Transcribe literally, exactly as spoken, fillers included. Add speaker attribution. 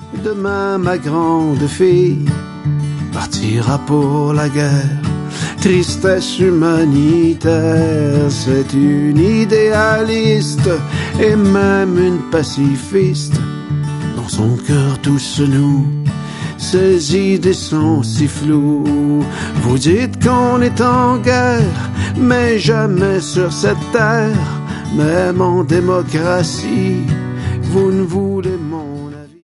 Speaker 1: Demain, ma grande fille partira pour la guerre. Tristesse humanitaire, c'est une idéaliste et même une pacifiste. Dans son cœur tout se noue, ses idées sont si floues. Vous dites qu'on est en guerre, mais jamais sur cette terre. Même en démocratie, vous ne voulez